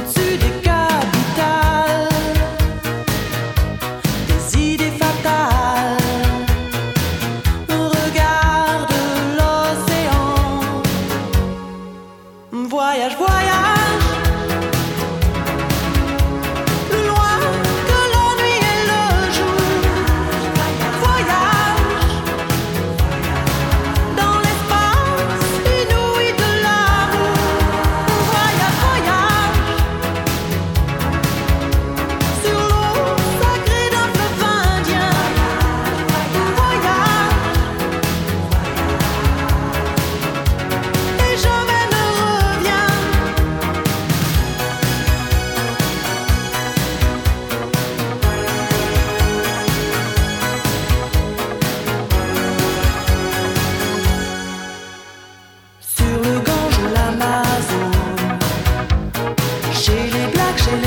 au-dessus des capitales, des idées fatales. Regarde l'océan, voyage, voyage, plus loin que la nuit et le jour. Voyage dans l'espace inouï de l'amour. Voyage, voyage sur l'eau sacrée d'un fleuve indien. Voyage et jamais ne reviens. Sur le Gange ou l'Amazone, chez les Blacks, chez